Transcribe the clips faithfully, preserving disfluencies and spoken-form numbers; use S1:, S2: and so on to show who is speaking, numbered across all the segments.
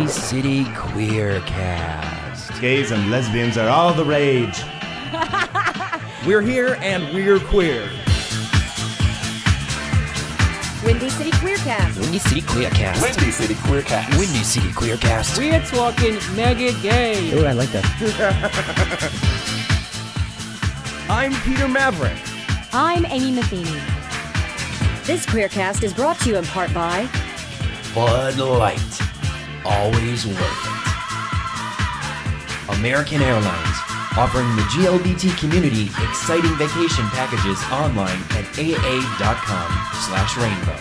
S1: Windy City Queercast.
S2: Gays and lesbians are all the rage.
S1: We're here and we're queer.
S3: Windy City Queercast.
S1: Windy City Queercast.
S4: Windy City Queercast.
S1: Windy City Queercast.
S5: We're talking mega gay.
S1: Oh, I like that. I'm Peter Maverick.
S3: I'm Amy Matheny. This Queercast is brought to you in part by
S1: Bud Light. Always worth it. American Airlines. Offering the G L B T community exciting vacation packages online at aa.com slash rainbow.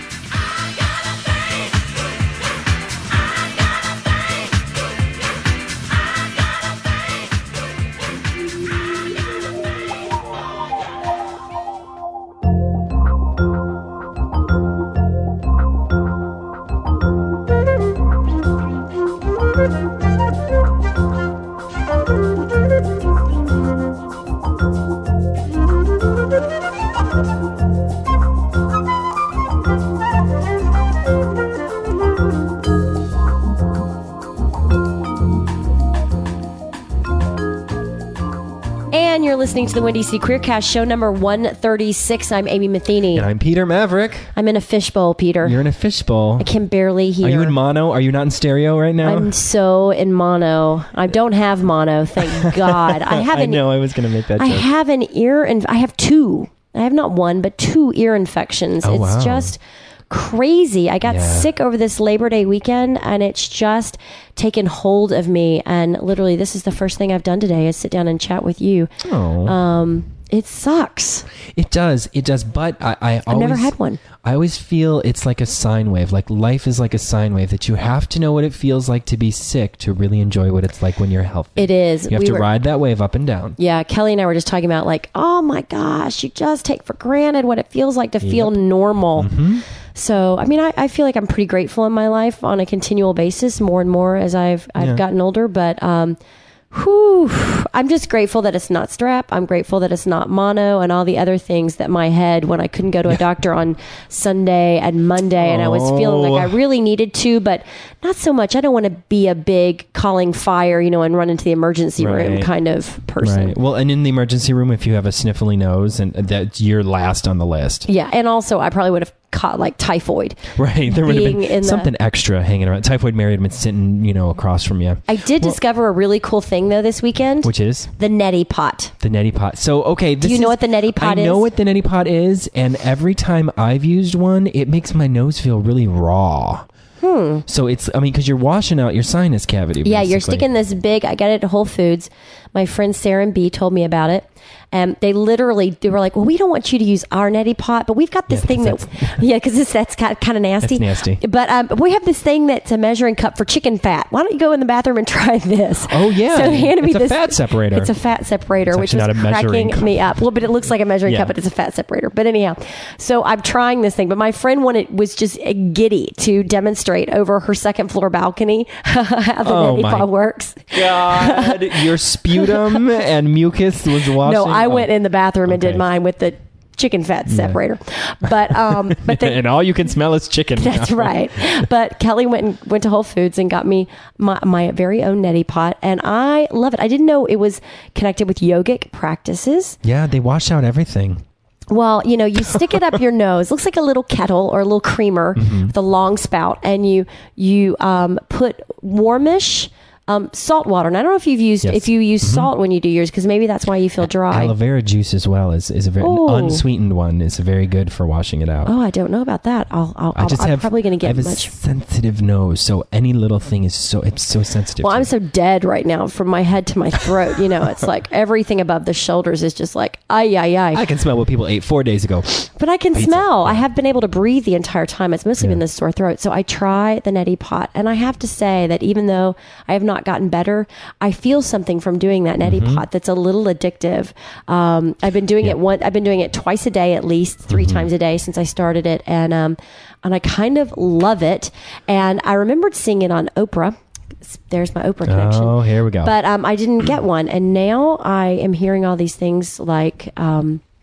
S3: Listening to the Windy City Queercast, show number one thirty-six. I'm Amy Matheny.
S6: And I'm Peter Maverick.
S3: I'm in a fishbowl, Peter.
S6: You're in a fishbowl.
S3: I can barely hear.
S6: Are you in mono? Are you not in stereo right now?
S3: I'm so in mono. I don't have mono, thank God. I have
S6: I
S3: an,
S6: know I was going to make that
S3: I
S6: joke.
S3: have an ear, and I have two. I have not one, but two ear infections.
S6: Oh,
S3: it's
S6: wow.
S3: just crazy. I got
S6: Yeah.
S3: sick over this Labor Day weekend, and it's just taken hold of me. And literally, this is the first thing I've done today is sit down and chat with you.
S6: Oh.
S3: Um, it sucks.
S6: It does. It does. But I, I always,
S3: I've never had one.
S6: I always feel it's like a sine wave. Like life is like a sine wave that you have to know what it feels like to be sick to really enjoy what it's like when you're healthy.
S3: It is.
S6: You have
S3: We
S6: to
S3: were-
S6: ride that wave up and down.
S3: Yeah, Kelly and I were just talking about like, oh my gosh, you just take for granted what it feels like to feel normal.
S6: Mm-hmm.
S3: So, I mean, I, I feel like I'm pretty grateful in my life on a continual basis, more and more as I've I've
S6: Yeah.
S3: gotten older. But um, whew, I'm just grateful that it's not strep. I'm grateful that it's not mono and all the other things that my head, when I couldn't go to a doctor on Sunday and Monday, and I was feeling like I really needed to, but not so much. I don't want to be a big calling fire, you know, and run into the emergency room
S6: Right.
S3: kind of person.
S6: Right. Well, and in the emergency room, if you have a sniffly nose, and that you're last on the list.
S3: Yeah, and also I probably would have caught like typhoid.
S6: Right. There would have
S3: Being in
S6: been
S3: the-
S6: something extra hanging around. Typhoid Mary had been sitting, you know, across from you.
S3: I did
S6: Well-
S3: discover a really cool thing though this weekend.
S6: Which is?
S3: The neti pot.
S6: The neti pot. So, okay. This
S3: you know
S6: is-
S3: what the neti pot
S6: I know
S3: is?
S6: what the neti pot is, and every time I've used one, it makes my nose feel really raw. Hmm. So it's, I mean, because you're washing out your sinus cavity.
S3: Yeah, you're
S6: basically.
S3: sticking this big. I got it at Whole Foods. My friend Sarah and B told me about it. And they literally, they were like, well, we don't want you to use our neti pot, but we've got this
S6: Yeah,
S3: thing that, yeah, because that's kind of, kind of nasty.
S6: That's nasty.
S3: But um, we have this thing that's a measuring cup for chicken fat. Why don't you go in the bathroom and try this?
S6: Oh, yeah.
S3: So they handed me
S6: It's a
S3: this.
S6: fat separator.
S3: It's a fat separator,
S6: It's
S3: which is
S6: actually not a measuring
S3: cracking
S6: cup.
S3: me up. Well, but it looks like a measuring
S6: Yeah.
S3: cup, but it's a fat separator. But anyhow, so I'm trying this thing. But my friend wanted was just giddy to demonstrate over her second floor balcony how the
S6: Oh,
S3: neti
S6: my
S3: pot works.
S6: God, your sputum and mucus was washing.
S3: No, I
S6: oh.
S3: went in the bathroom and did
S6: Okay.
S3: mine with the chicken fat separator. But um, but the,
S6: and all you can smell is chicken.
S3: that's
S6: now.
S3: right. But Kelly went and went to Whole Foods and got me my, my very own neti pot, and I love it. I didn't know it was connected with yogic practices.
S6: Yeah, they wash out everything.
S3: Well, you know, you stick it up your nose. Looks like a little kettle or a little creamer
S6: Mm-hmm.
S3: with a long spout, and you you um, put warmish. Um, salt water. And I don't know if you've used
S6: Yes.
S3: if you use
S6: Mm-hmm.
S3: salt when you do yours, because maybe that's why you feel dry.
S6: Aloe vera juice as well is, is a very
S3: Oh.
S6: unsweetened one. Is very good for washing it out.
S3: Oh, I don't know about that. I'll, I'll,
S6: I just
S3: I'm
S6: have,
S3: probably going to
S6: I
S3: get
S6: have
S3: much.
S6: a sensitive nose, so any little thing is so it's so sensitive.
S3: Well,
S6: to
S3: I'm
S6: it.
S3: so dead right now from my head to my throat. You know, it's like everything above the shoulders is just like, ay, ay, ay.
S6: I can smell what people ate four days ago.
S3: But I can
S6: Pizza.
S3: smell.
S6: Yeah.
S3: I have been able to breathe the entire time. It's mostly
S6: Yeah.
S3: been this sore throat. So I try the neti pot. And I have to say that even though I have not gotten better, I feel something from doing that neti
S6: Mm-hmm.
S3: pot that's a little addictive. Um, I've been doing
S6: Yeah.
S3: it one. I've been doing it twice a day, at least three
S6: Mm-hmm.
S3: times a day since I started it, and um, and I kind of love it. And I remembered seeing it on Oprah. There's my Oprah connection.
S6: Oh, here we go.
S3: But um, I didn't get one, and now I am hearing all these things like. Um,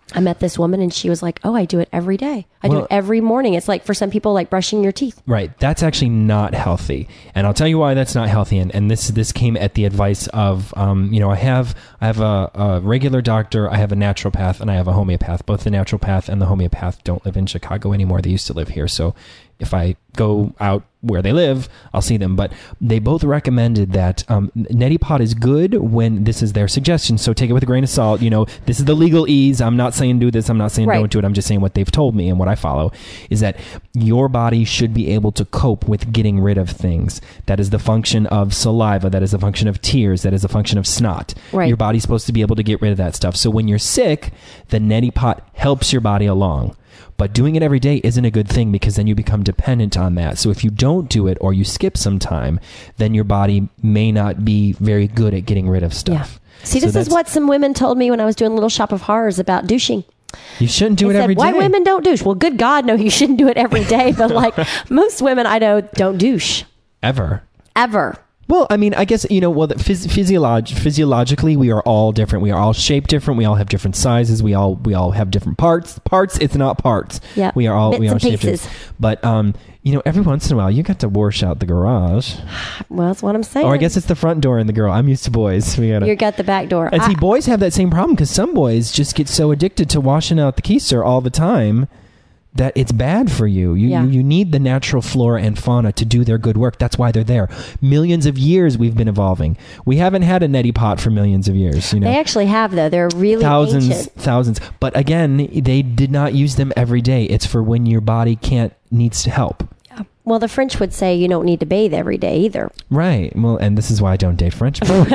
S3: I met this woman and she was like, oh, I do it every day. I
S6: Well-
S3: do it every morning. It's like for some people, like brushing your teeth.
S6: Right. That's actually not healthy. And I'll tell you why that's not healthy. And, and this this came at the advice of, um, you know, I have I have a, a regular doctor, I have a naturopath, and I have a homeopath. Both the naturopath and the homeopath don't live in Chicago anymore. They used to live here. So if I go out where they live, I'll see them. But they both recommended that um, neti pot is good when this is their suggestion. So take it with a grain of salt. You know, this is the legalese. I'm not saying do this. I'm not saying
S3: Right.
S6: don't do it. I'm just saying what they've told me and what I follow is that your body should be able to cope with getting rid of things. That is the function of saliva. That is the function of tears. That is the function of snot.
S3: Right.
S6: Your body's supposed to be able to get rid of that stuff. So when you're sick, the neti pot helps your body along. But doing it every day isn't a good thing because then you become dependent on that. So if you don't do it or you skip some time, then your body may not be very good at getting rid of stuff.
S3: Yeah. See,
S6: So
S3: this is
S6: that's-
S3: what some women told me when I was doing Little Shop of Horrors about douching.
S6: You shouldn't do
S3: They
S6: it
S3: said,
S6: every day.
S3: why women don't douche? Well, good God, no, you shouldn't do it every day. But like most women I know don't douche
S6: Ever.
S3: ever.
S6: Well, I mean, I guess, you know, well, the phys- physiolog- physiologically, we are all different. We are all shaped different. We all have different sizes. We all we all have different parts. Parts, it's not parts.
S3: Yeah.
S6: We are all
S3: Bits
S6: we are
S3: and
S6: shaped
S3: pieces.
S6: different. But, um, you know, every once in a while, you got to wash out the garage.
S3: Well, that's what I'm saying.
S6: Or I guess it's the front door in the girl. I'm used to boys. We gotta.
S3: You got the back door.
S6: And see,
S3: I-
S6: boys have that same problem because some boys just get so addicted to washing out the keister all the time that it's bad for you. You,
S3: Yeah.
S6: you. you need the natural flora and fauna to do their good work. That's why they're there. Millions of years we've been evolving. We haven't had a neti pot for millions of years. You know,
S3: They actually have, though. They're really
S6: thousands,
S3: ancient.
S6: thousands. But again, they did not use them every day. It's for when your body can't needs to help.
S3: Well, the French would say you don't need to bathe every day either.
S6: Right. Well, and this is why I don't date French people.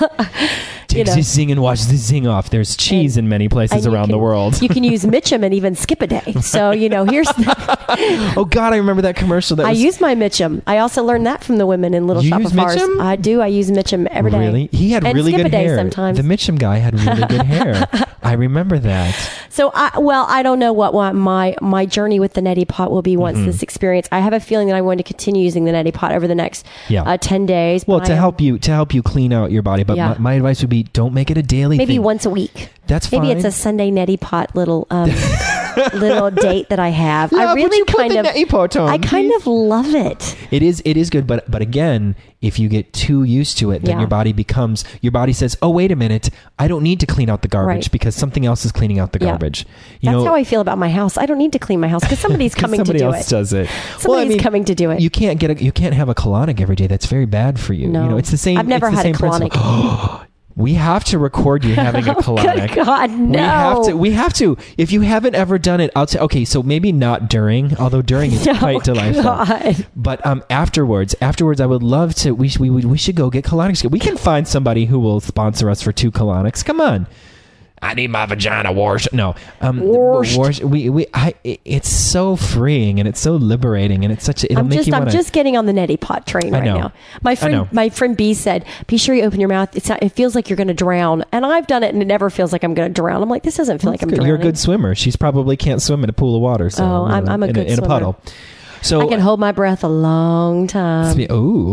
S6: Take
S3: You know.
S6: the zing and watch the zing off. There's cheese in many places
S3: And you
S6: around
S3: can-
S6: the world.
S3: You can use Mitchum and even skip a day. So, you know, here's...
S6: Oh God, I remember that commercial. That
S3: I
S6: was,
S3: use my Mitchum. I also learned that from the women in Little
S6: You
S3: Shop
S6: use
S3: of Horrors.
S6: Mitchum?
S3: I do. I use Mitchum every day.
S6: Really? He had
S3: and
S6: really
S3: skip
S6: good
S3: a day
S6: hair.
S3: sometimes.
S6: The Mitchum guy had really good hair. I remember that.
S3: So, I, well, I don't know what, what my my journey with the neti pot will be once
S6: Mm-hmm.
S3: this experience. I have a feeling that I'm going to continue using the neti pot over the next
S6: Yeah.
S3: uh, ten days.
S6: Well,
S3: but
S6: to
S3: I am-
S6: help you to help you clean out your body. But
S3: Yeah.
S6: my, my advice would be don't make it a daily
S3: maybe
S6: thing.
S3: once a week.
S6: That's
S3: Maybe
S6: fine.
S3: it's a Sunday neti pot little um, little date that I have.
S6: Love,
S3: I
S6: would
S3: really
S6: you put
S3: kind
S6: the
S3: of
S6: neti pot on,
S3: I kind
S6: please?
S3: of love it.
S6: It is it is good, but but again, if you get too used to it, then
S3: Yeah.
S6: your body becomes your body says, "Oh, wait a minute, I don't need to clean out the garbage
S3: Right.
S6: because something else is cleaning out the
S3: Yeah.
S6: garbage." You
S3: That's
S6: know,
S3: how I feel about my house. I don't need to clean my house because somebody's
S6: 'cause
S3: coming to
S6: somebody
S3: do
S6: else
S3: it.
S6: does it.
S3: Somebody's coming to do it.
S6: You can't get a you can't have a colonic every day. That's very bad for you.
S3: No.
S6: You know, it's the same.
S3: I've never
S6: it's the
S3: had a
S6: same principle.
S3: colonic.
S6: We have to record you having a colonic.
S3: Good God, no.
S6: We have to. We have to. If you haven't ever done it, I'll say, okay, so maybe not during, although during is
S3: No,
S6: quite delightful.
S3: God.
S6: But um, afterwards, afterwards, I would love to. We sh- we would we should go get colonics. We can find somebody who will sponsor us for two colonics. Come on. I need my vagina washed. No, um,
S3: Washed.
S6: wash- We we I. it- It's so freeing and it's so liberating and it's such. A, it'll
S3: I'm
S6: make
S3: just
S6: you
S3: I'm
S6: want
S3: just getting on the neti pot train
S6: I
S3: right
S6: know.
S3: now. My
S6: know.
S3: friend my friend B said, "Be sure you open your mouth. It's not, it feels like you're going to drown." And I've done it and it never feels like I'm going to drown. I'm like, this doesn't feel like I'm drowning.
S6: You're a good swimmer. She's probably can't swim in a pool of water. So
S3: Oh, I'm-
S6: you know,
S3: I'm a
S6: in
S3: good
S6: in a
S3: swimmer.
S6: puddle. So
S3: I can hold my breath a long time.
S6: Spe- Oh,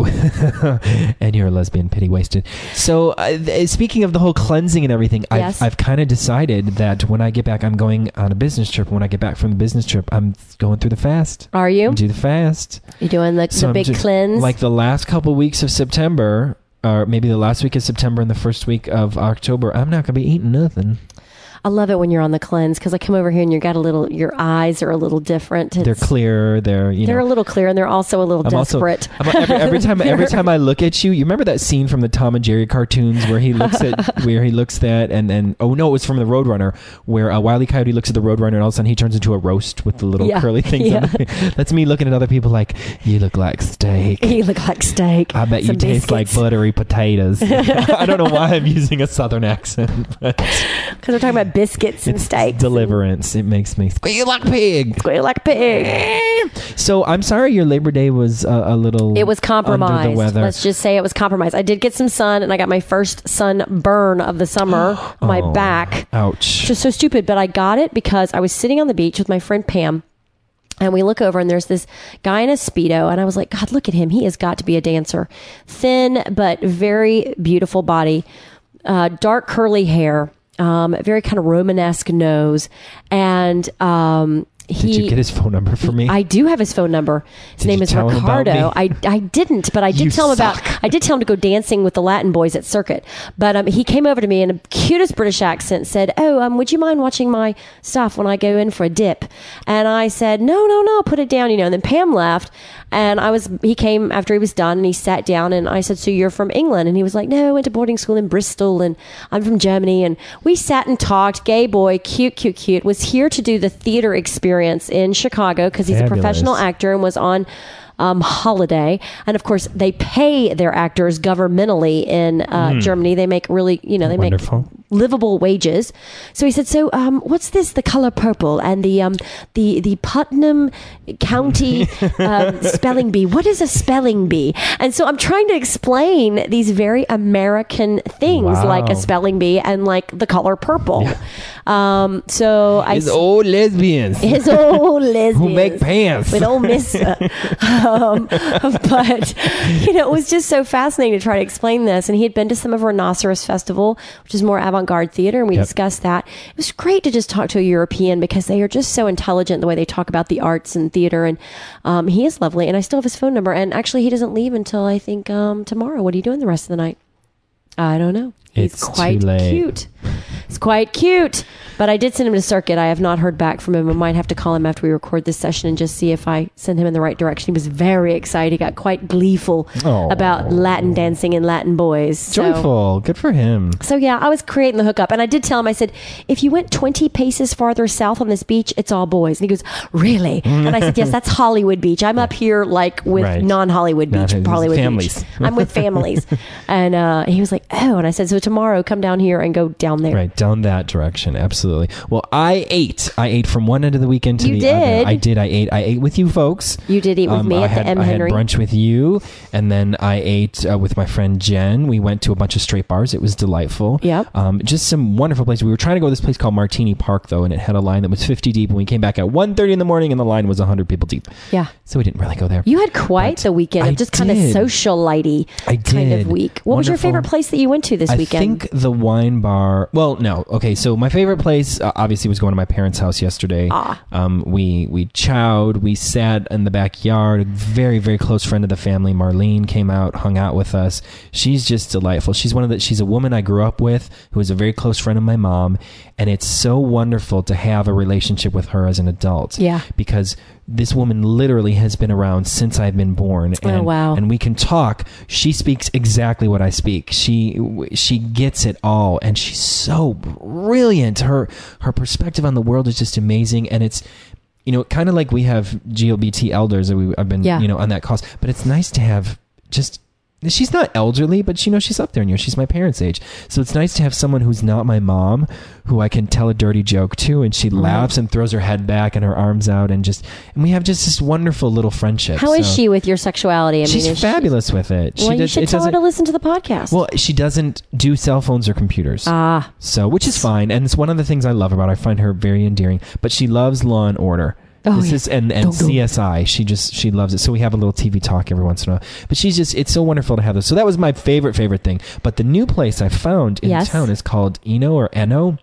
S6: and you're a lesbian, pity wasted. So, uh, th- speaking of the whole cleansing and everything,
S3: Yes.
S6: I've, I've kind of decided that when I get back, I'm going on a business trip. When I get back from the business trip, I'm going through the fast.
S3: Are you?
S6: Do the fast.
S3: You doing the,
S6: So
S3: the
S6: I'm
S3: big
S6: just-
S3: cleanse?
S6: Like the last couple weeks of September, or maybe the last week of September and the first week of October, I'm not going to be eating nothing.
S3: I love it when you're on the cleanse because I come over here and you got a little. Your eyes are a little different.
S6: They're
S3: It's-
S6: clear. They're you
S3: They're
S6: know.
S3: a little clear and they're also a little
S6: I'm also-
S3: desperate.
S6: I'm every, every time, every time I look at you, you remember that scene from the Tom and Jerry cartoons where he looks at, where he looks at, and and oh no, it was from the Roadrunner, where uh, Wile E. Coyote looks at the Roadrunner, and all of a sudden he turns into a roast with the little
S3: Yeah,
S6: curly things.
S3: yeah.
S6: On the, that's me looking at other people like, you look like steak.
S3: You look like steak.
S6: I bet you
S3: Some
S6: taste like
S3: biscuits.
S6: buttery potatoes. I don't know why I'm using a southern accent, but
S3: Because we're talking about biscuits and
S6: it's
S3: steaks.
S6: deliverance. It makes me squeal like a pig.
S3: Squeal like a pig.
S6: So I'm sorry your Labor Day was uh, a little.
S3: It was
S6: under
S3: compromised.
S6: the weather.
S3: Let's just say it was compromised. I did get some sun, and I got my first sunburn of the summer on my
S6: Oh,
S3: back.
S6: Ouch.
S3: Just so stupid, but I got it because I was sitting on the beach with my friend Pam. And we look over and there's this guy in a Speedo. And I was like, God, look at him. He has got to be a dancer. Thin, but very beautiful body. Uh, dark curly hair. um, very kind of Romanesque nose, and um, he.
S6: Did you get his phone number for me?
S3: I do have his phone number. His
S6: Did
S3: name
S6: you
S3: is
S6: tell him about
S3: Ricardo.
S6: me?
S3: I I didn't, but I did
S6: You
S3: tell him
S6: suck.
S3: about. I did tell him to go dancing with the Latin boys at Circuit. But um, he came over to me in the cutest British accent, said, "Oh, um, would you mind watching my stuff when I go in for a dip?" And I said, "No, no, no, put it down." You know. And then Pam left, and I was. He came after he was done, and he sat down, and I said, "So you're from England?" And he was like, "No, I went to boarding school in Bristol, and I'm from Germany." And we sat and talked. Gay boy, cute, cute, cute. Was here to do the theater experience in Chicago because he's
S6: Fabulous.
S3: a professional actor and was on um, holiday. And of course, they pay their actors governmentally in uh,
S6: Mm.
S3: Germany. They make really, you know, they
S6: Wonderful.
S3: make livable wages. So he said, "So, um, what's this? The color purple and the um, the the Putnam County um, spelling bee. What is a spelling bee?" And so I'm trying to explain these very American things
S6: Wow.
S3: like a spelling bee and like the color purple. Um, so I
S6: His old lesbians
S3: his old lesbians
S6: who make pants.
S3: with old Miss. Uh, um, but you know, it was just so fascinating to try to explain this. And he had been to some of Rhinoceros Festival, which is more avant-garde theater, and we
S6: Yep.
S3: discussed that. It was great to just talk to a European because they are just so intelligent the way they talk about the arts and theater. And um, he is lovely, and I still have his phone number. And actually, he doesn't leave until I think um, tomorrow. What are you doing the rest of the night? I don't know. He's
S6: It's
S3: quite
S6: too late.
S3: cute. It's quite cute. But I did send him to Circuit. I have not heard back from him. I might have to call him after we record this session and just see if I send him in the right direction. He was very excited. He got quite gleeful
S6: Aw.
S3: about Latin dancing and Latin boys. So,
S6: Joyful. Good for him.
S3: so yeah, I was creating the hookup. And I did tell him, I said, if you went twenty paces farther south on this beach, it's all boys. And he goes, really? And I said, yes, that's Hollywood Beach. I'm up here like with
S6: Right.
S3: non-Hollywood
S6: Not
S3: Beach,
S6: his-
S3: Hollywood
S6: families.
S3: Beach. I'm with families. And uh, he was like, oh. And I said, so tomorrow come down here and go down there.
S6: Right, down that direction. Absolutely. Well, I ate. I ate from one end of the weekend to
S3: You
S6: the
S3: did.
S6: other. I did. I ate. I ate with you folks.
S3: You did eat with
S6: Um,
S3: me
S6: I
S3: at
S6: had,
S3: the M.
S6: I had
S3: Henry.
S6: brunch with you, and then I ate uh, with my friend Jen. We went to a bunch of straight bars. It was delightful.
S3: Yep.
S6: Um, just some wonderful places. We were trying to go to this place called Martini Park, though, and it had a line that was fifty deep, and we came back at one thirty in the morning, and the line was one hundred people deep.
S3: Yeah.
S6: So we didn't really go there.
S3: You had quite
S6: But
S3: the weekend
S6: I
S3: of just kind of
S6: did.
S3: socialite
S6: I
S3: kind of
S6: did.
S3: week. What was your
S6: Wonderful.
S3: favorite place that you went to this
S6: I
S3: weekend?
S6: think the wine bar. Well, no. Okay, so my favorite place uh, obviously was going to my parents' house yesterday.
S3: Ah.
S6: Um, we we chowed. We sat in the backyard. A very very close friend of the family, Marlene, came out, hung out with us. She's just delightful. She's one of the. She's a woman I grew up with, who is a very close friend of my mom, and it's so wonderful to have a relationship with her as an adult.
S3: Yeah.
S6: Because this woman literally has been around since I've been born.
S3: Oh,
S6: And,
S3: wow.
S6: and we can talk. She speaks exactly what I speak. She she gets it all, and she's so brilliant. Her her perspective on the world is just amazing, and it's, you know, kind of like we have G L B T elders that we I've been
S3: Yeah.
S6: you know on that cause, but it's nice to have just. She's not elderly, but you know, she's up there in years. She's my parents' age. So it's nice to have someone who's not my mom, who I can tell a dirty joke to, and she laughs and throws her head back and her arms out, and just, and we have just this wonderful little friendship.
S3: How is
S6: So
S3: she with your sexuality? I
S6: She's
S3: mean, is
S6: fabulous with it.
S3: She, well,
S6: she
S3: you
S6: does,
S3: should
S6: it
S3: tell her
S6: doesn't,
S3: to listen to the podcast.
S6: well, she doesn't do cell phones or computers.
S3: ah,
S6: So, which is fine, and it's one of the things I love about her. I find her very endearing, but she loves Law and Order.
S3: Oh,
S6: this
S3: yeah.
S6: is and, and
S3: Don't go.
S6: C S I. She just she loves it. So we have a little T V talk every once in a while. But she's just it's so wonderful to have this. So that was my favorite favorite thing. But the new place I found in
S3: Yes.
S6: town is called Eno or Eno.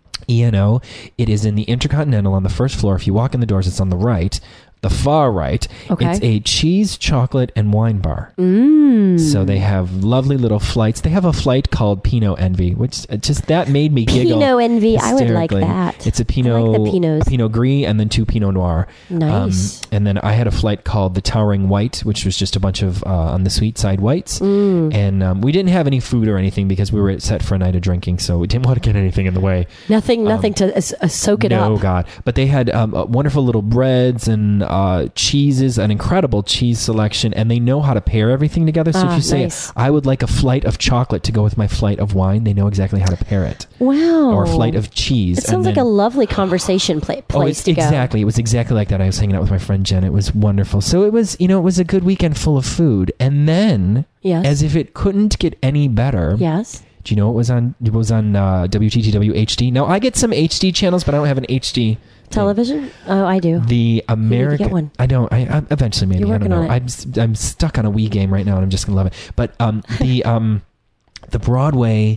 S6: E N O. It is in the Intercontinental on the first floor. If you walk in the doors, it's on the right. The far right.
S3: Okay.
S6: It's a cheese, chocolate, and wine bar.
S3: mm.
S6: So they have lovely little flights. They have a flight called Pinot Envy, which uh, just that made me giggle.
S3: Pinot Envy. I would like
S6: hysterically.
S3: that.
S6: It's a Pinot,
S3: I like the Pinots.
S6: a Pinot Gris, and then two Pinot Noir.
S3: Nice.
S6: Um, and then I had a flight called the Towering White, which was just a bunch of uh, on the sweet side whites.
S3: Mm.
S6: And um, we didn't have any food or anything because we were set for a night of drinking, so we didn't want to get anything in the way.
S3: Nothing, nothing to uh, uh, soak it
S6: no,
S3: up.
S6: God. But they had um, uh, wonderful little breads and uh, cheeses, an incredible cheese selection, and they know how to pair everything together. So
S3: Ah,
S6: if you say,
S3: nice.
S6: I would like a flight of chocolate to go with my flight of wine, they know exactly how to pair it.
S3: Wow.
S6: Or a flight of cheese.
S3: It sounds like a lovely conversation pla-
S6: Oh,
S3: place
S6: it's
S3: to go.
S6: exactly. It was exactly like that. I was hanging out with my friend Jen. It was wonderful. So it was, you know, it was a good weekend full of food. And then,
S3: Yes.
S6: as if it couldn't get any better,
S3: Yes.
S6: do you know what was on? It was on uh, W T T W H D. Now I get some H D channels, but I don't have an H D thing.
S3: Television? Oh, I do.
S6: The American.
S3: get one.
S6: I don't. I, I eventually maybe.
S3: You're
S6: I don't
S3: working
S6: know.
S3: on it.
S6: I'm s- I'm stuck on a Wii game right now, and I'm just gonna love it. But um the um the Broadway.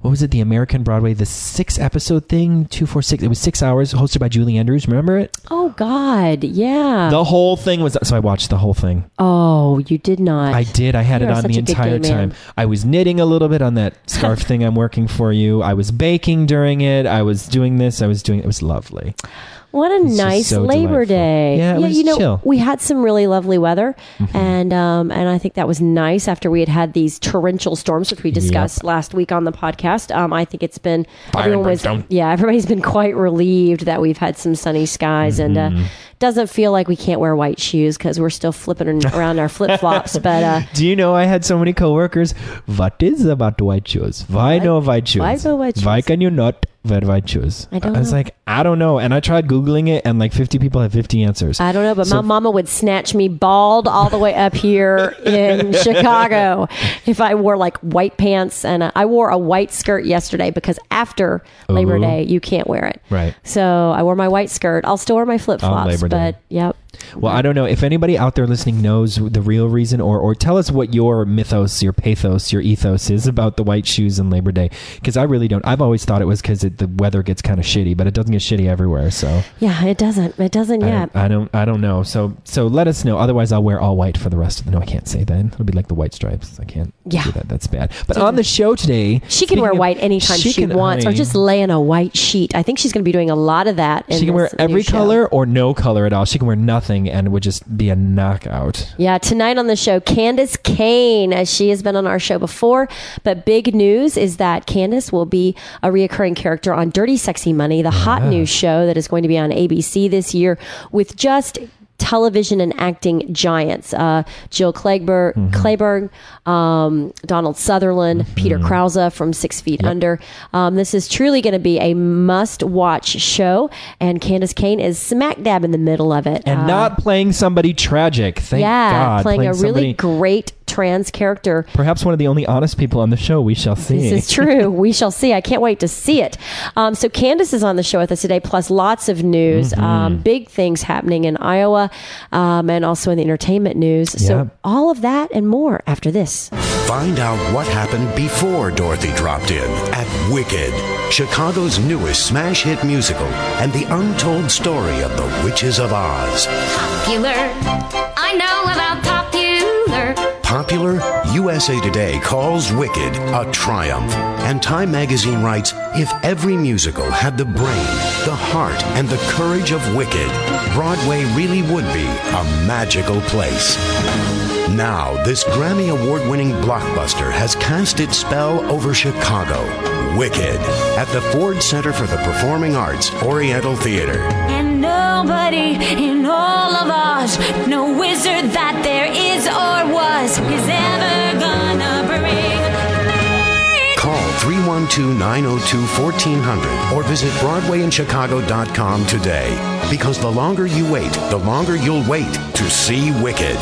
S6: what was it? The American Broadway, the six episode thing, two, four, six. It was six hours, hosted by Julie Andrews. Remember it?
S3: Oh God, yeah.
S6: The whole thing was so I watched the whole thing.
S3: Oh, you did not.
S6: I did. I had
S3: You
S6: it
S3: are
S6: on
S3: such
S6: the
S3: a good
S6: entire
S3: gay man.
S6: time. I was knitting a little bit on that scarf thing I'm working for you. I was baking during it. I was doing this. I was doing it was lovely.
S3: What a
S6: It's just
S3: nice
S6: so
S3: Labor
S6: delightful.
S3: Day.
S6: Yeah, it was
S3: you know,
S6: chill.
S3: we had some really lovely weather,
S6: Mm-hmm.
S3: and um, and I think that was nice after we had had these torrential storms, which we discussed last week on the podcast. Um, I think it's been
S6: Fire
S3: everyone
S6: and
S3: was
S6: brimstone.
S3: yeah, everybody's been quite relieved that we've had some sunny skies, and uh,
S6: Mm-hmm.
S3: doesn't feel like we can't wear white shoes because we're still flipping around our flip flops. But uh,
S6: Do you know I had so many coworkers? What is about white shoes? Why
S3: What?
S6: no white shoes?
S3: Why no white
S6: Why
S3: shoes?
S6: can you not wear white shoes?
S3: I don't
S6: was
S3: know.
S6: like, I don't know. And I tried Googling it, and like fifty people have fifty answers.
S3: I don't know, but
S6: So-
S3: my mama would snatch me bald all the way up here in Chicago if I wore like white pants. And uh, I wore a white skirt yesterday because after Labor
S6: Ooh.
S3: Day, you can't wear it.
S6: Right.
S3: So I wore my white skirt. I'll still wear my flip flops,
S6: Labor Day.
S3: but yep.
S6: Well, I don't know if anybody out there listening knows the real reason, or or tell us what your mythos, your pathos, your ethos is about the white shoes and Labor Day, because I really don't. I've always thought it was because the weather gets kind of shitty, but it doesn't get shitty everywhere. So
S3: Yeah, it doesn't. It doesn't
S6: I,
S3: yet.
S6: I don't. I don't know. So so let us know. Otherwise, I'll wear all white for the rest of the. No, I can't say that. It'll be like the white stripes. I can't
S3: Yeah.
S6: do that. That's bad. But on the show today,
S3: She can
S6: speaking
S3: wear
S6: of-
S3: white anytime she,
S6: can,
S3: wants, or
S6: honey.
S3: just lay in a white sheet. I think she's going to be doing a lot of that. In
S6: She can wear
S3: this new
S6: every
S3: show.
S6: color or no color at all. She can wear nothing and it would just be a knockout.
S3: Yeah, tonight on the show, Candace Kane, as she has been on our show before. But big news is that Candace will be a reoccurring character on Dirty Sexy Money, the hot new show that is going to be on A B C this year with just television and acting giants. Uh, Jill Clayburgh,
S6: Mm-hmm.
S3: Clayburgh um, Donald Sutherland, Peter Krause from Six Feet Under. Um, this is truly going to be a must-watch show, and Candace Kane is smack dab in the middle of it.
S6: And
S3: Uh,
S6: not playing somebody tragic. Thank
S3: yeah,
S6: God.
S3: playing, a really
S6: somebody-
S3: great trans character.
S6: Perhaps one of the only honest people on the show. We shall see.
S3: This is true. We shall see. I can't wait to see it. Um, so Candace is on the show with us today, plus lots of news,
S6: Mm-hmm.
S3: um, big things happening in Iowa, um, and also in the entertainment news. So
S6: Yeah.
S3: all of that and more after this.
S4: Find out what happened before Dorothy dropped in at Wicked, Chicago's newest smash hit musical, and the untold story of the Witches of Oz.
S7: Popular. I know about popular.
S4: Popular, U S A Today calls Wicked a triumph. And Time magazine writes, if every musical had the brain, the heart, and the courage of Wicked, Broadway really would be a magical place. Now, this Grammy Award-winning blockbuster has cast its spell over Chicago. Wicked, at the Ford Center for the Performing Arts, Oriental Theater.
S7: And nobody in all of Oz, no wizard that there is or was, is ever gonna bring me.
S4: Call three one two, nine oh two, one four zero zero or visit broadway in chicago dot com today. Because the longer you wait, the longer you'll wait to see Wicked.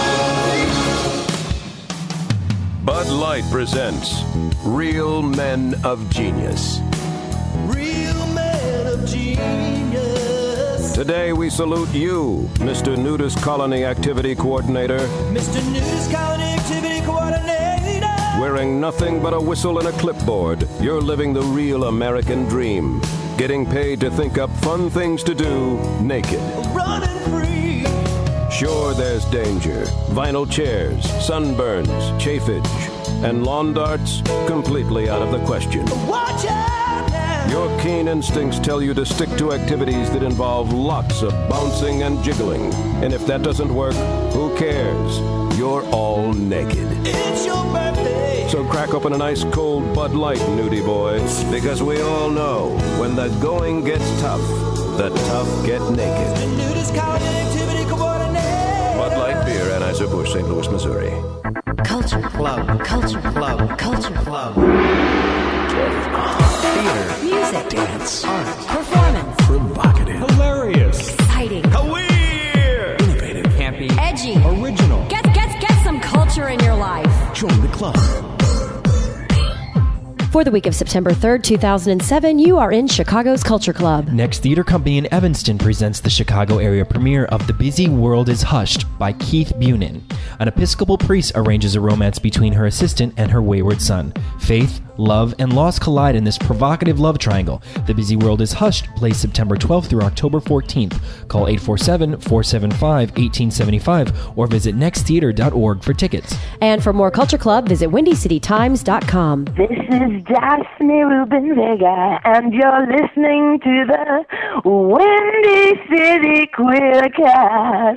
S8: Bud Light presents Real Men of Genius.
S9: Real men of genius.
S8: Today we salute you, Mister Nudist Colony Activity Coordinator,
S9: Mister News Colony Activity Coordinator.
S8: wearing nothing but a whistle and a clipboard. You're living the real American dream. Getting paid to think up fun things to do naked.
S9: Running free.
S8: Sure, there's danger. Vinyl chairs, sunburns, chafage, and lawn darts completely out of the question.
S9: Watch out now.
S8: Your keen instincts tell you to stick to activities that involve lots of bouncing and jiggling. And if that doesn't work, who cares? You're all naked.
S9: It's your birthday.
S8: So crack open an ice cold Bud Light, nudie boy, because we all know when the going gets tough, the tough get naked.
S9: The Nudist Colony Activity Coordinator.
S8: Bud Light Beer, Anheuser-Busch, Saint Louis, Missouri.
S10: Culture Club. Culture Club. Culture Club. Theater. Music. Dance. Art. Performance.
S2: Provocative.
S10: Hilarious. Exciting.
S2: Weird. Innovative.
S10: Campy. Edgy.
S2: Original.
S10: Get, get, get some culture in your life.
S2: Join the club.
S3: For the week of September third, two thousand seven, you are in Chicago's Culture Club.
S6: Next Theater Company in Evanston presents the Chicago area premiere of The Busy World is Hushed by Keith Bunin. An Episcopal priest arranges a romance between her assistant and her wayward son. Faith, love, and loss collide in this provocative love triangle. The Busy World is Hushed plays September twelfth through October fourteenth. Call eight four seven, four seven five, one eight seven five or visit next theater dot org for tickets.
S3: And for more Culture Club, visit windy city times dot com.
S11: This is Daphne Rubin Vega, and you're listening to the Windy City Queercast.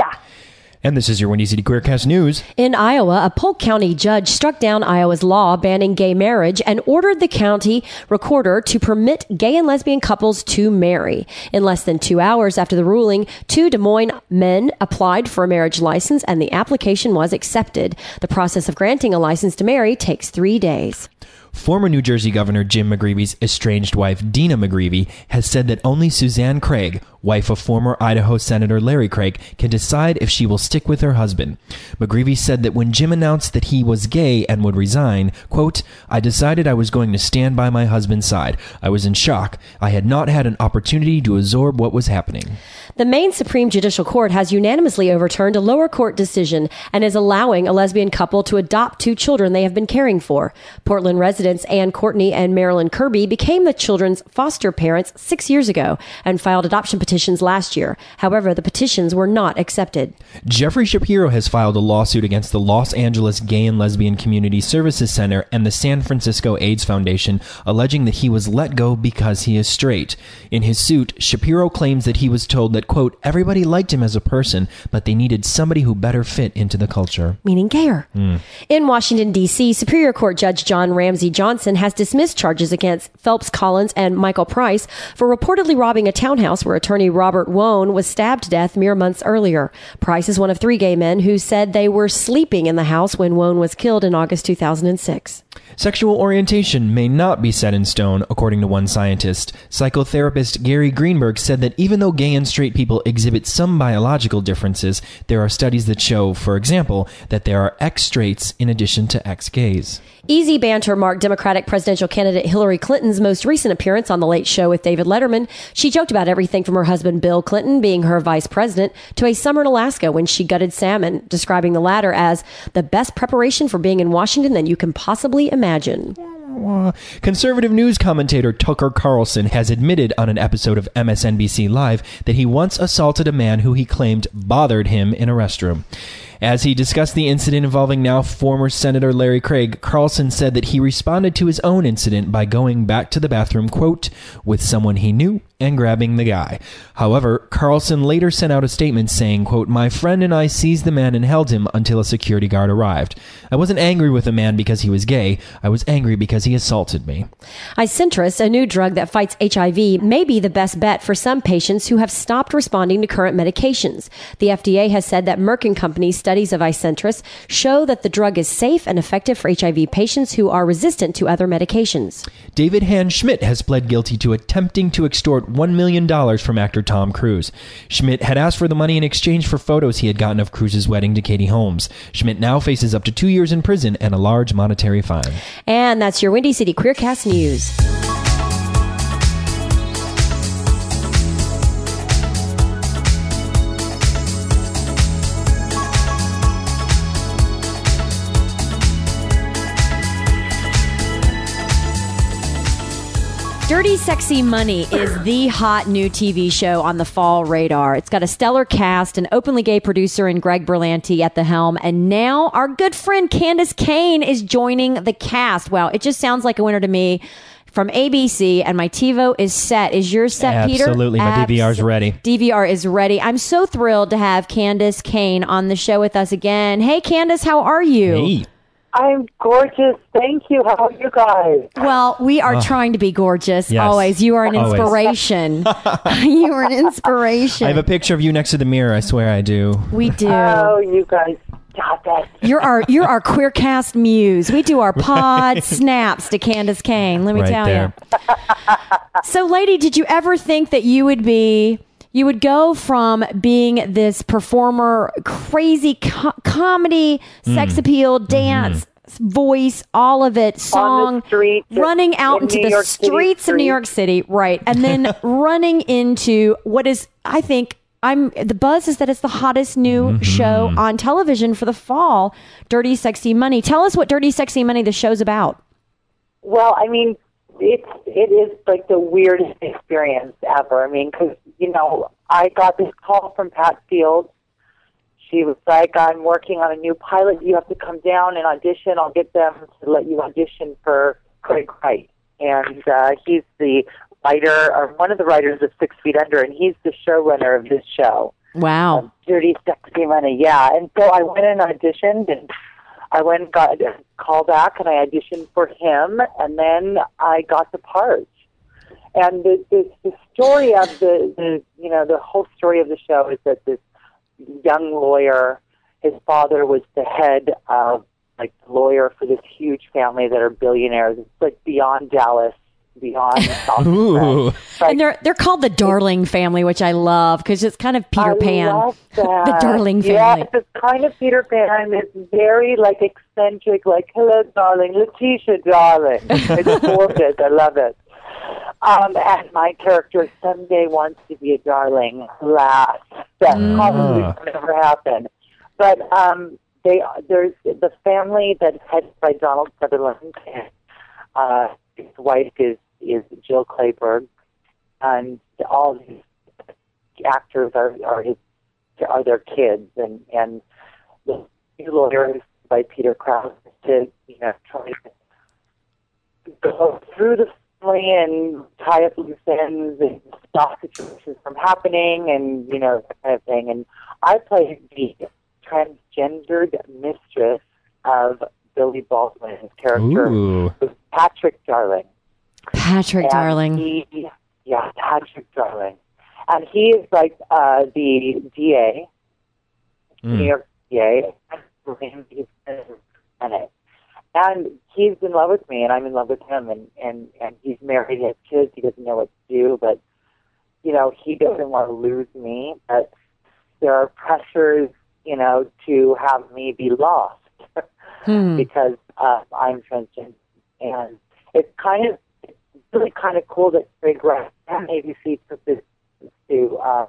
S6: And this is your Windy City Queercast News.
S3: In Iowa, a Polk County judge struck down Iowa's law banning gay marriage and ordered the county recorder to permit gay and lesbian couples to marry. In less than two hours after the ruling, two Des Moines men applied for a marriage license and the application was accepted. The process of granting a license to marry takes three days.
S6: Former New Jersey Governor Jim McGreevy's estranged wife, Dina McGreevy, has said that only Suzanne Craig, wife of former Idaho Senator Larry Craig, can decide if she will stick with her husband. McGreevy said that when Jim announced that he was gay and would resign, quote, "I decided I was going to stand by my husband's side. I was in shock. I had not had an opportunity to absorb what was happening."
S3: The Maine Supreme Judicial Court has unanimously overturned a lower court decision and is allowing a lesbian couple to adopt two children they have been caring for. Portland residents Ann Courtney and Marilyn Kirby became the children's foster parents six years ago and filed adoption petitions last year. However, the petitions were not accepted.
S6: Jeffrey Shapiro has filed a lawsuit against the Los Angeles Gay and Lesbian Community Services Center and the San Francisco AIDS Foundation, alleging that he was let go because he is straight. In his suit, Shapiro claims that he was told that, quote, everybody liked him as a person, but they needed somebody who better fit into the culture.
S3: Meaning gayer. Mm. In Washington, D C, Superior Court Judge John Ramsey Johnson has dismissed charges against Phelps Collins and Michael Price for reportedly robbing a townhouse where attorney Robert Wone was stabbed to death mere months earlier. Price is one of three gay men who said they were sleeping in the house when Wone was killed in August two thousand six.
S6: Sexual orientation may not be set in stone, according to one scientist. Psychotherapist Gary Greenberg said that even though gay and straight people exhibit some biological differences, there are studies that show, for example, that there are X-straights in addition to X-gays.
S3: Easy banter marked Democratic presidential candidate Hillary Clinton's most recent appearance on The Late Show with David Letterman. She joked about everything from her husband Bill Clinton being her vice president to a summer in Alaska when she gutted salmon, describing the latter as the best preparation for being in Washington than you can possibly imagine.
S6: Conservative news commentator Tucker Carlson has admitted on an episode of M S N B C Live that he once assaulted a man who he claimed bothered him in a restroom. As he discussed the incident involving now former Senator Larry Craig, Carlson said that he responded to his own incident by going back to the bathroom, quote, with someone he knew and grabbing the guy. However, Carlson later sent out a statement saying, quote, my friend and I seized the man and held him until a security guard arrived. I wasn't angry with the man because he was gay. I was angry because he assaulted me.
S3: Icentrus, a new drug that fights H I V, may be the best bet for some patients who have stopped responding to current medications. The F D A has said that Merck and Company's studies of Icentrus show that the drug is safe and effective for H I V patients who are resistant to other medications.
S6: David Han Schmidt has pled guilty to attempting to extort one million dollars from actor Tom Cruise. Schmidt had asked for the money in exchange for photos he had gotten of Cruise's wedding to Katie Holmes. Schmidt now faces up to two years in prison and a large monetary fine.
S3: And that's your Windy City Queercast News. Dirty Sexy Money is the hot new T V show on the fall radar. It's got a stellar cast, an openly gay producer in Greg Berlanti at the helm, and now our good friend Candace Kane is joining the cast. Wow, it just sounds like a winner to me. From A B C, and my TiVo is set. Is yours set,
S6: Absolutely.
S3: Peter?
S6: Absolutely. My Abs- D V R is ready.
S3: D V R is ready. I'm so thrilled to have Candace Kane on the show with us again. Hey, Candace, how are you?
S6: Hey.
S11: I'm gorgeous. Thank you. How are you guys?
S3: Well, we are
S6: oh.
S3: trying to be gorgeous.
S6: Yes.
S3: Always. You are an
S6: Always.
S3: inspiration. You are an inspiration.
S6: I have a picture of you next to the mirror. I swear I do.
S3: We do.
S11: Oh, you guys. Stop it.
S3: You're our you're our Queercast muse. We do our pod snaps to Candace Kane. Let me
S6: right
S3: tell
S6: there.
S3: you. So, lady, did you ever think that you would be you would go from being this performer, crazy co- comedy, sex
S6: Mm.
S3: appeal, dance,
S6: Mm-hmm.
S3: voice, all of it, song,
S11: streets
S3: running out
S11: in
S3: into
S11: New
S3: the
S11: York City
S3: streets of New
S11: streets.
S3: York City, right? And then running into what is, I think, I'm the buzz is that it's the hottest new
S6: Mm-hmm.
S3: show on television for the fall, Dirty Sexy Money. Tell us what Dirty Sexy Money, the show's about.
S11: Well, I mean, it's it is like the weirdest experience ever. I mean, because you know, I got this call from Pat Fields. She was like, "I'm working on a new pilot. You have to come down and audition. I'll get them to let you audition for Craig Wright." And uh, he's the writer, or one of the writers of Six Feet Under, and he's the showrunner of this show.
S3: Wow.
S11: Um, Dirty Sexy Money, yeah. And so I went and auditioned, and I went and got a call back, and I auditioned for him, and then I got the part. And the, the, the story of the, the, you know, the whole story of the show is that this young lawyer, his father was the head of, like, the lawyer for this huge family that are billionaires. It's like beyond Dallas, beyond South
S6: Ooh.
S11: Like,
S3: And they're they're called the Darling family, which I love because it's kind of Peter
S11: I
S3: Pan.
S11: love that.
S3: The Darling family.
S11: Yes, it's kind of Peter Pan. It's very, like, eccentric, like, hello, darling, Letitia, darling. It's gorgeous. I love it. Um, and my character someday wants to be a darling. Alas, that
S3: Mm.
S11: probably will never happen. But um, they there's the family that's headed by Donald Sutherland. And, uh, his wife is, is Jill Clayburgh, and all these actors are are his are their kids, and and the new lawyer is by Peter Krause to you know try to go through the family and tie up loose ends and stop situations from happening, and you know that kind of thing. And I played the transgendered mistress of Billy Baldwin's character,
S6: Ooh.
S11: who's Patrick Darling.
S3: Patrick
S11: And
S3: Darling.
S11: He, yeah, Patrick Darling. And he is like uh, the D A,
S6: Mm.
S11: New York D A, and he's in the Senate. And he's in love with me, and I'm in love with him, and, and, and he's married, he has kids, he doesn't know what to do, but, you know, he doesn't want to lose me, but there are pressures, you know, to have me be lost
S3: Hmm.
S11: because uh, I'm transgender. And it's kind of, it's really kind of cool that Craig Wright and A B C took this to, um,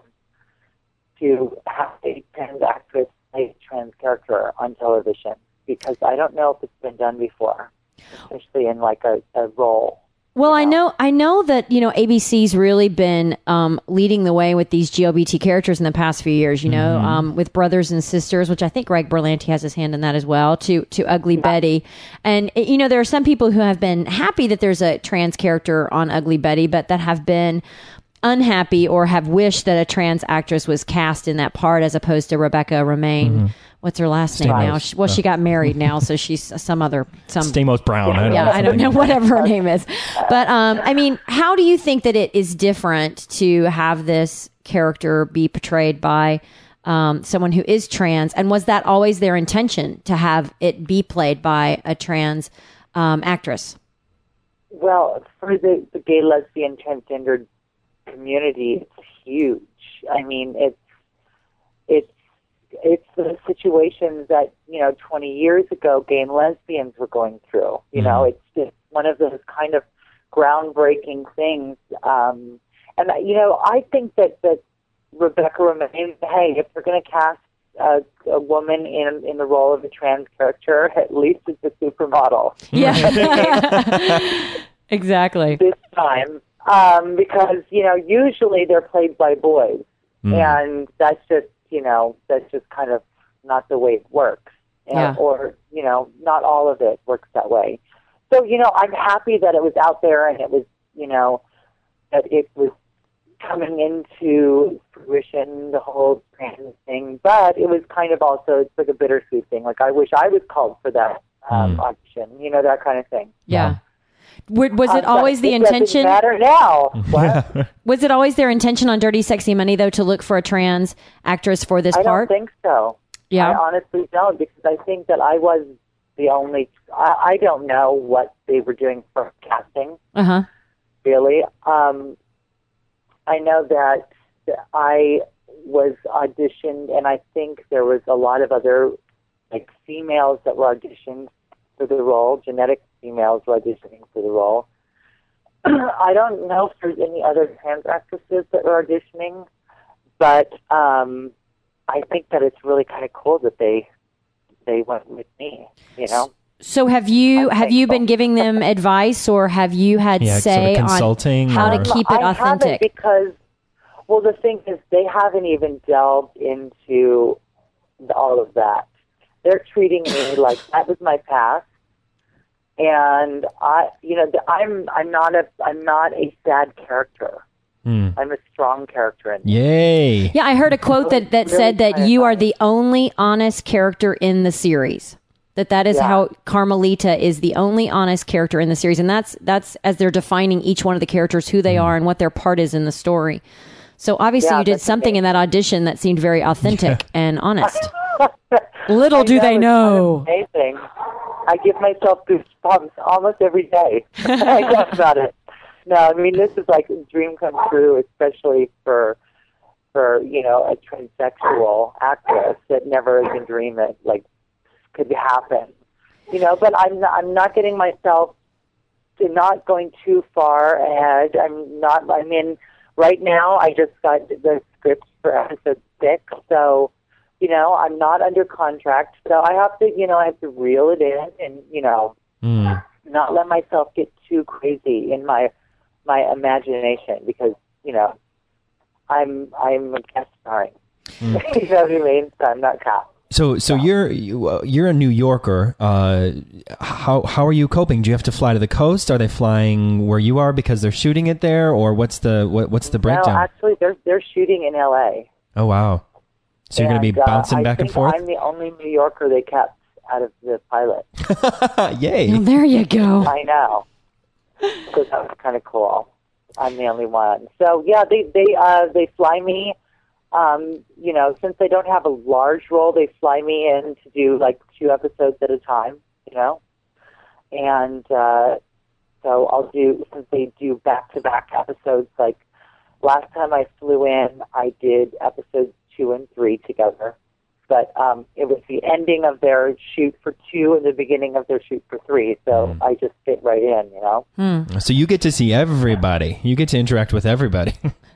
S11: to have a trans actress play a trans character on television, because I don't know if it's been done before, especially in like a, a role.
S3: Well, I know, I know that you know A B C's really been um, leading the way with these G L B T characters in the past few years. You know,
S6: Mm-hmm.
S3: um, with Brothers and Sisters, which I think Greg Berlanti has his hand in that as well. To to Ugly Betty, and eh, you know there are some people who have been happy that there's a trans character on Ugly Betty, but that have been unhappy or have wished that a trans actress was cast in that part as opposed to Rebecca Romaine.
S6: Mm-hmm.
S3: What's her last name
S6: Stamos.
S3: now? She, well, she got married now, so she's some other some
S6: Stamos Brown. I don't
S3: yeah,
S6: know.
S3: I don't know whatever her name is. But um, I mean, how do you think that it is different to have this character be portrayed by um, someone who is trans? And was that always their intention to have it be played by a trans um, actress?
S11: Well, for the, the gay, lesbian, transgendered community, it's huge. I mean, it's it's it's the situations that, you know, twenty years ago gay and lesbians were going through. You know, it's just one of those kind of groundbreaking things. Um, and, you know, I think that, that Rebecca Romaine, hey, if they're going to cast a, a woman in in the role of a trans character, at least it's a supermodel.
S3: Yeah. Exactly.
S11: This time. Um, because, you know, usually they're played by boys.
S6: Mm.
S11: And that's just, you know, that's just kind of not the way it works. And,
S3: Yeah.
S11: Or, you know, not all of it works that way. So, you know, I'm happy that it was out there and it was, you know, that it was coming into fruition, the whole trans thing. But it was kind of also, it's like a bittersweet thing. Like, I wish I was called for that um,
S6: Mm.
S11: audition, you know, that kind of thing.
S3: Yeah. W- Was it
S11: Um,
S3: always the
S11: it doesn't
S3: intention?
S11: matter now. What?
S3: Was it always their intention on Dirty Sexy Money, though, to look for a trans actress for this
S11: I
S3: part?
S11: don't think so.
S3: Yeah.
S11: I honestly don't, because I think that I was the only, I, I don't know what they were doing for casting,
S3: Uh huh.
S11: really. Um, I know that I was auditioned, and I think there was a lot of other, like, females that were auditioned for the role. Genetic females were auditioning for the role. I don't know if there's any other trans actresses that are auditioning, but um, I think that it's really kind of cool that they they went with me, you know?
S12: So have you have you been giving them advice, or have you had
S6: Yeah,
S12: say
S6: sort of consulting
S12: on how
S6: or-
S12: to keep it
S11: I
S12: authentic?
S11: haven't because, well, the thing is, they haven't even delved into the, all of that. They're treating me like that was my past, and I, you know, the, I'm I'm not a I'm not a sad character.
S6: Hmm.
S11: I'm a strong character in
S6: Yay.
S12: Yeah, I heard a quote that, that
S11: Really
S12: said that
S11: kinda
S12: you are the only honest character in the series. That that is
S11: Yeah.
S12: how Carmelita is the only honest character in the series, and that's that's as they're defining each one of the characters, who they are, and what their part is in the story. So obviously,
S11: Yeah,
S12: you did
S11: that's
S12: something in that audition that seemed very authentic and honest.
S11: I
S12: Little do they
S11: it's
S12: know.
S11: kind of amazing. I give myself goosebumps almost every day. I talk about it. No, I mean, this is like a dream come true, especially for for you know a transsexual actress that never even dreamed that like could happen. You know, but I'm not, I'm not getting myself to not going too far ahead. I'm not. I mean, right now I just got the script for episode six, so you know I'm not under contract. So I have to, you know, I have to reel it in and you know
S6: Mm.
S11: not let myself get too crazy in my my imagination because you know I'm I'm a guest starring.
S6: Mm.
S11: You know what I mean? So I'm not cast.
S6: So, so you're you, uh, you're a New Yorker. Uh, how how are you coping? Do you have to fly to the coast? Are they flying where you are because they're shooting it there, or what's the what, what's the breakdown?
S11: No, actually, they're they're shooting in L A.
S6: Oh wow! So you're going to be
S11: And, uh,
S6: bouncing
S11: I
S6: back and
S11: think
S6: forth.
S11: I'm the only New Yorker they kept out of the pilot.
S6: Yay!
S12: Well, there you go.
S11: I know. So that was kind of cool. I'm the only one. So yeah, they they uh, they fly me. Um, you know, since they don't have a large role, they fly me in to do like two episodes at a time. You know, and uh, so I'll do since they do back to back episodes. Like last time I flew in, I did episodes two and three together. But um, it was the ending of their shoot for two and the beginning of their shoot for three. So I just fit right in, you know?
S12: Hmm.
S6: So you get to see everybody. You get to interact with everybody.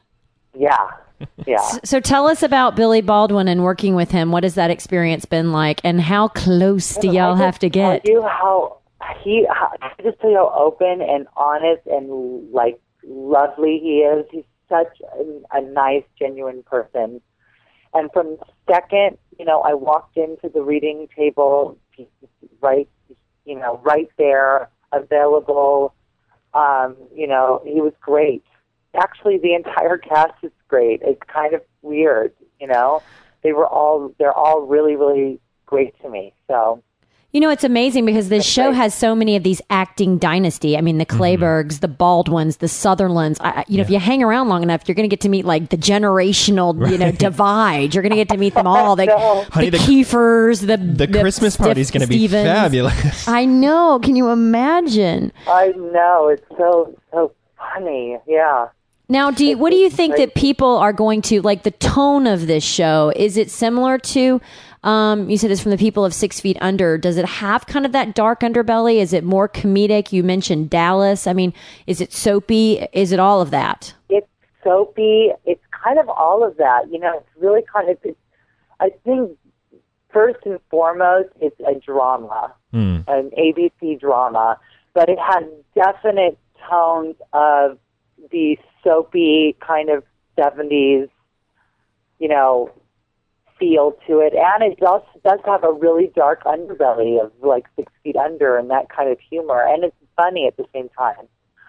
S11: Yeah. Yeah.
S12: So, so tell us about Billy Baldwin and working with him. What has that experience been like, and how close do y'all have to get?
S11: Tell you how he, how, I just tell you how open and honest and like lovely he is. He's such a, a nice, genuine person. And from the second, you know, I walked into the reading table, right, you know, right there, available. Um, you know, he was great. Actually, the entire cast is great. It's kind of weird, you know. They were all, they're all really, really great to me. So.
S12: You know, it's amazing because this show has so many of these acting dynasty. I mean, the Clayburghs, mm-hmm. the Baldwins, the Sutherlands. I, you know, yeah. if you hang around long enough, you're going to get to meet like the generational, right. you know, divide. You're going to get to meet them all. The, no. the, Honey, the Kiefers, the
S6: the,
S12: the
S6: Christmas party is going to be fabulous.
S12: I know. Can you imagine?
S11: I know. It's so so funny. Yeah.
S12: Now, do you, what do you think that people are going to, like the tone of this show, is it similar to, um, you said it's from the people of Six Feet Under. Does it have kind of that dark underbelly? Is it more comedic? You mentioned Dallas. I mean, is it soapy? Is it all of that?
S11: It's soapy. It's kind of all of that. You know, it's really kind of, it's, I think first and foremost, it's a drama, mm. an A B C drama, but it has definite tones of the soapy kind of seventies, you know, feel to it. And it does, does have a really dark underbelly of like Six Feet Under and that kind of humor. And it's funny at the same time.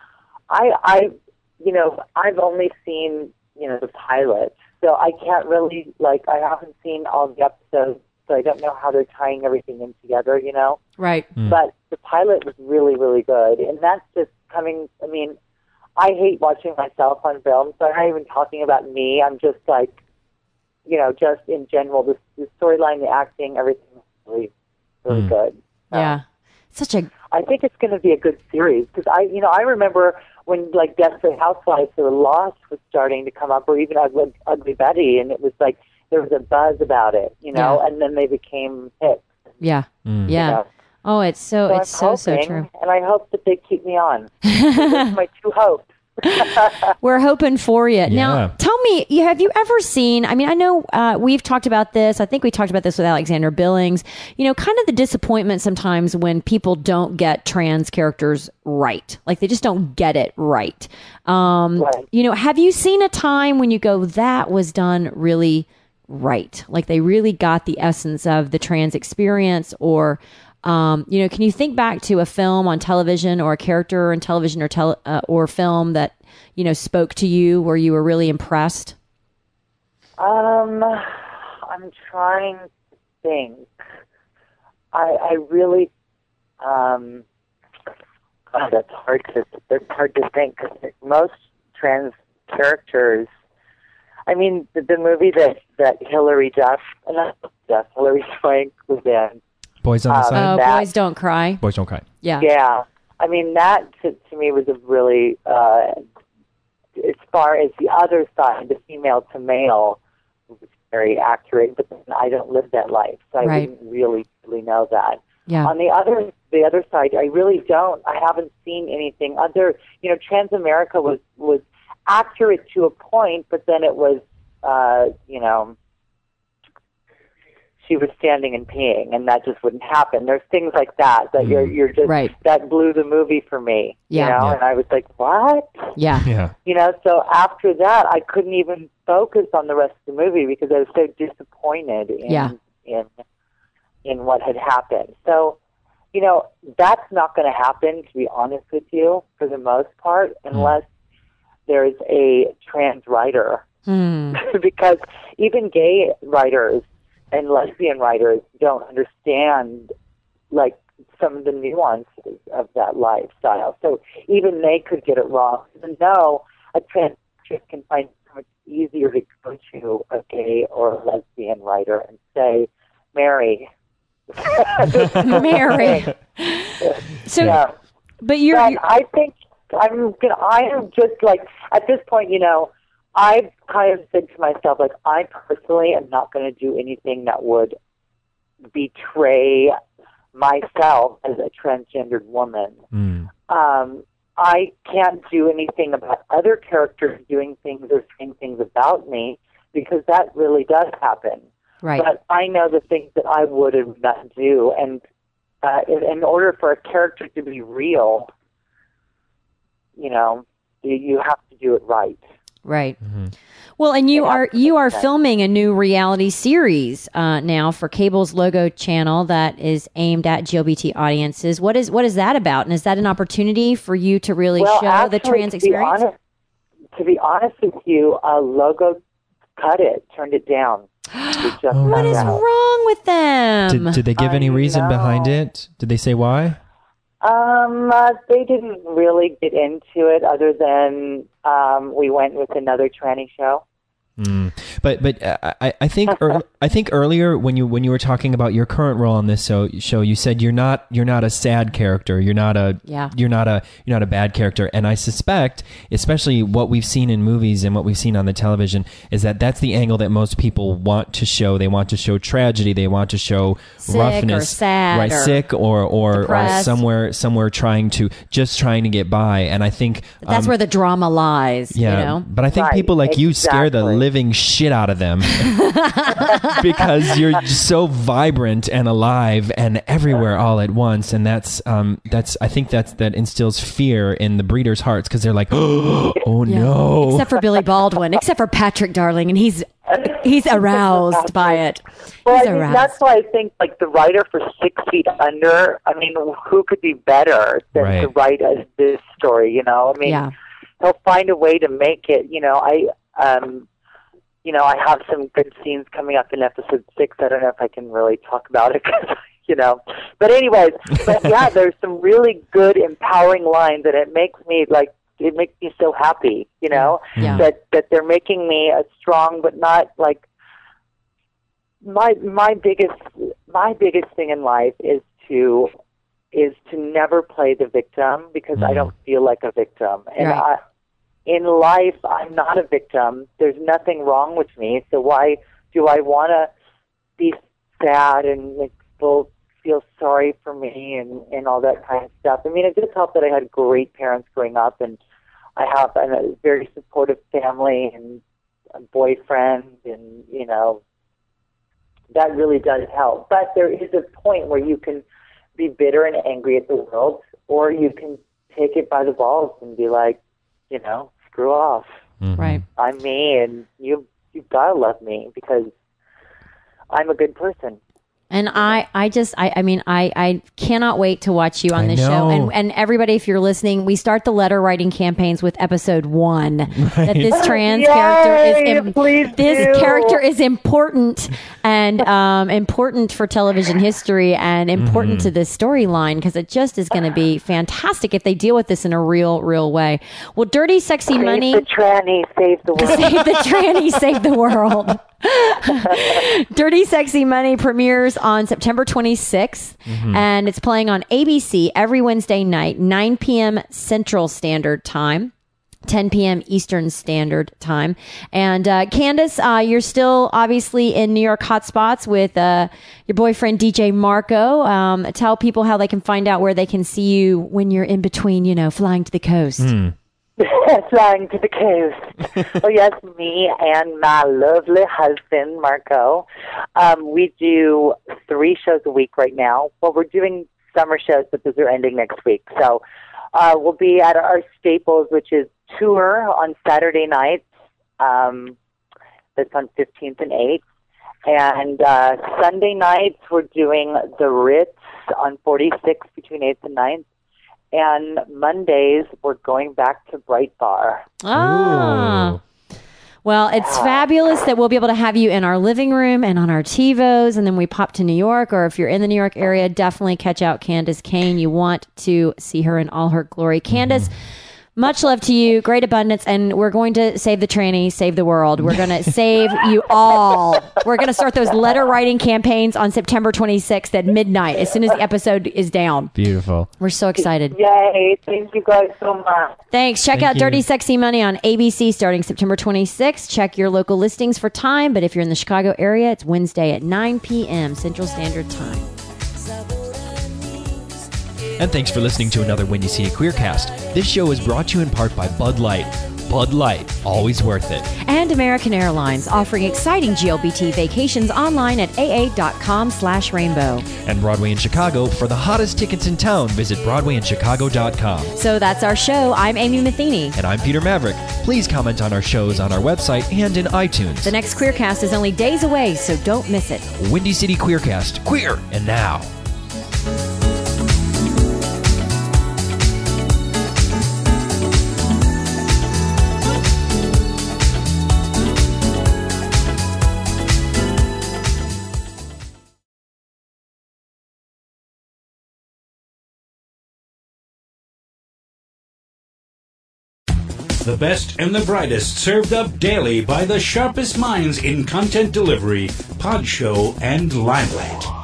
S11: I, I, you know, I've only seen, you know, the pilot. So I can't really, like, I haven't seen all the episodes, so I don't know how they're tying everything in together, you know?
S12: Right.
S6: Mm.
S11: But the pilot was really, really good. And that's just coming, I mean, I hate watching myself on film, so I'm not even talking about me. I'm just like, you know, just in general, the, the storyline, the acting, everything is really, really mm. good. So
S12: yeah. Such a...
S11: I think it's going to be a good series, because I, you know, I remember when, like, Desperate Housewives or Lost was starting to come up, or even Ugly, Ugly Betty, and it was like, there was a buzz about it, you know,
S12: yeah.
S11: and then they became hits.
S12: Yeah.
S6: Mm.
S12: Yeah.
S11: You know?
S12: Oh, it's so,
S11: So
S12: it's
S11: I'm
S12: so, so
S11: hoping,
S12: true.
S11: And I hope that they keep me on. That's my two hopes.
S12: We're hoping for you. Now,
S6: Yeah.
S12: tell me, you- have you ever seen, I mean, I know uh, we've talked about this. I think we talked about this with Alexander Billings. You know, kind of the disappointment sometimes when people don't get trans characters right. Like they just don't get it right. Um,
S11: Right.
S12: You know, have you seen a time when you go, that was done really right? Like they really got the essence of the trans experience, or Um, you know, can you think back to a film on television or a character in television or tele, uh, or film that, you know, spoke to you where you were really impressed?
S11: Um, I'm trying to think. I, I really, um, God, that's hard to, that's hard to think, because most trans characters, I mean, the, the movie that, that Hillary Duff, not Duff, Hillary Swank was in,
S6: Boys on the
S11: Um,
S6: Side.
S12: Oh,
S11: that-
S12: Boys Don't Cry.
S6: Boys Don't Cry.
S12: Yeah.
S11: Yeah. I mean, that to, to me was a really, uh, as far as the other side, the female to male, was very accurate, but then I don't live that life, so I
S12: Right.
S11: wouldn't really, really know that.
S12: Yeah.
S11: On the other, the other side, I really don't. I haven't seen anything other, you know, Transamerica was, was accurate to a point, but then it was, uh, you know, she was standing and peeing, and that just wouldn't happen. There's things like that that you're you're just
S12: Right.
S11: that blew the movie for me.
S12: Yeah.
S11: You know,
S6: Yeah.
S11: and I was like, what?
S12: Yeah.
S6: Yeah.
S11: You know, so after that, I couldn't even focus on the rest of the movie because I was so disappointed in
S12: Yeah.
S11: in in what had happened. So, you know, that's not going to happen, to be honest with you, for the most part, unless there's a trans writer.
S12: Hmm.
S11: Because even gay writers and lesbian writers don't understand, like, some of the nuances of that lifestyle. So even they could get it wrong. Even though a trans chick can find it so much easier to go to a gay or a lesbian writer and say, Mary.
S12: Mary. So,
S11: yeah.
S12: but you're,
S11: But
S12: you're
S11: I think I'm gonna. I am just like at this point, you know, I've kind of said to myself, like, I personally am not going to do anything that would betray myself as a transgendered woman.
S6: Mm.
S11: Um, I can't do anything about other characters doing things or saying things about me because that really does happen.
S12: right.
S11: But I know the things that I would and would not do, and uh, in, in order for a character to be real, you know, you, you have to do it right.
S12: Right. Well, and you
S11: It
S12: are
S11: has to
S12: you
S11: make
S12: are
S11: sense.
S12: filming a new reality series uh, now for Cable's Logo channel that is aimed at G L B T audiences. What is what is that about? And is that an opportunity for you to really
S11: well,
S12: show
S11: actually,
S12: the trans
S11: to
S12: experience?
S11: Be honest, to be honest with you, uh, Logo cut it, turned it down. We just
S6: Oh,
S12: What
S11: found
S12: is
S11: out.
S12: wrong with them?
S6: Did, did they give
S11: I
S6: any reason behind
S11: know.
S6: it? Did they say why?
S11: Um, uh, they didn't really get into it, other than um, we went with another tranny show.
S6: Mm. But but uh, I I think ear I think earlier when you when you were talking about your current role on this show, show you said you're not you're not a sad character, you're not a
S12: Yeah.
S6: you're not a you're not a bad character, and I suspect, especially what we've seen in movies and what we've seen on the television, is that that's the angle that most people want to show. They want to show tragedy, they want to show
S12: Sick or
S6: roughness,
S12: sad
S6: right?
S12: or
S6: Sick or or, or
S12: depressed.
S6: somewhere somewhere trying to just trying to get by, and I think
S12: That's
S6: um,
S12: where the drama lies.
S6: yeah,
S12: You know.
S6: but I think
S11: Right,
S6: people like you scare the
S11: exactly.
S6: living shit out of them because you're just so vibrant and alive and everywhere all at once, and that's um that's I think that's that instills fear in the breeders' hearts because they're like, oh
S12: Yeah.
S6: no,
S12: Except for Billy Baldwin, except for Patrick Darling, and he's he's aroused by it.
S11: Well,
S12: He's
S11: I mean,
S12: aroused.
S11: that's why I think, like, the writer for Six Feet Under, I mean, who could be better than
S6: Right.
S11: to write as this story, you know? I mean,
S12: Yeah.
S11: he'll find a way to make it, you know, I, um, you know, I have some good scenes coming up in episode six. I don't know if I can really talk about it, 'cause, you know. But anyways, but yeah, there's some really good, empowering lines, and it makes me, like, it makes me so happy, you know,
S12: Yeah.
S11: that, that they're making me a strong, but not, like, my my biggest my biggest thing in life is to is to never play the victim, because I
S6: Mm.
S11: don't feel like a victim, and
S12: Right.
S11: I, in life I'm not a victim. There's nothing wrong with me, so why do I want to be sad and like full feel sorry for me and, and all that kind of stuff. I mean, it just helped that I had great parents growing up, and I have a very supportive family and a boyfriend, and, you know, that really does help. But there is a point where you can be bitter and angry at the world, or you can take it by the balls and be like, you know, screw off.
S12: Mm-hmm. Right.
S11: I'm me, and you, you've got to love me because I'm a good person.
S12: And I, I just, I, I mean, I, I cannot wait to watch you on
S6: I
S12: this
S6: know.
S12: show. And, and everybody, if you're listening, we start the letter writing campaigns with episode one. Right. That this trans
S11: Yay,
S12: character is, im-
S11: please
S12: this
S11: do.
S12: character is important and um, important for television history and important
S6: Mm-hmm.
S12: to this storyline, because it just is going to be fantastic if they deal with this in a real, real way. Well, Dirty Sexy
S11: Save
S12: Money.
S11: the tranny, save the world.
S12: Save the tranny, save the world. Dirty Sexy Money premieres on September twenty-sixth,
S6: Mm-hmm.
S12: and it's playing on A B C every Wednesday night, nine p.m. Central Standard Time, ten p.m. Eastern Standard Time. And uh, Candace, uh, you're still obviously in New York hotspots with uh, your boyfriend D J Marco. Um, tell people how they can find out where they can see you when you're in between, you know, flying to the coast.
S6: Mm.
S11: Flying to the coast. Oh, yes, me and my lovely husband, Marco. Um, we do three shows a week right now. Well, we're doing summer shows, but those are ending next week. So uh, we'll be at our Staples, which is Tour on Saturday nights. Um, that's on fifteenth and eighth. And uh, Sunday nights, we're doing the Ritz on forty-sixth between eighth and ninth. And Mondays, we're going back to Bright Bar.
S12: Ah.
S6: Ooh.
S12: Well, it's fabulous that we'll be able to have you in our living room and on our TiVos, and then we pop to New York, or if you're in the New York area, definitely catch out Candace Kane. You want to see her in all her glory. Candace, much love to you. Great abundance. And we're going to save the tranny, save the world. We're going to save you all. We're going to start those letter writing campaigns on September twenty-sixth at midnight, as soon as the episode is down.
S6: Beautiful.
S12: We're so excited.
S11: Yay. Thank you guys so much.
S12: Thanks. Check
S6: Thank
S12: out
S6: you.
S12: Dirty Sexy Money on A B C starting September twenty-sixth. Check your local listings for time, but if you're in the Chicago area, it's Wednesday at nine p.m. Central Standard Time.
S6: And thanks for listening to another Windy City Queercast. This show is brought to you in part by Bud Light. Bud Light, always worth it.
S12: And American Airlines, offering exciting G L B T vacations online at aa.com slash rainbow.
S6: And Broadway in Chicago. For the hottest tickets in town, visit broadway in chicago dot com.
S12: So that's our show. I'm Amy Matheny.
S6: And I'm Peter Maverick. Please comment on our shows on our website and in iTunes.
S12: The next Queercast is only days away, so don't miss it.
S6: Windy City Queercast. Queer and now.
S2: The best and the brightest served up daily by the sharpest minds in content delivery, Pod Show, and Limelight.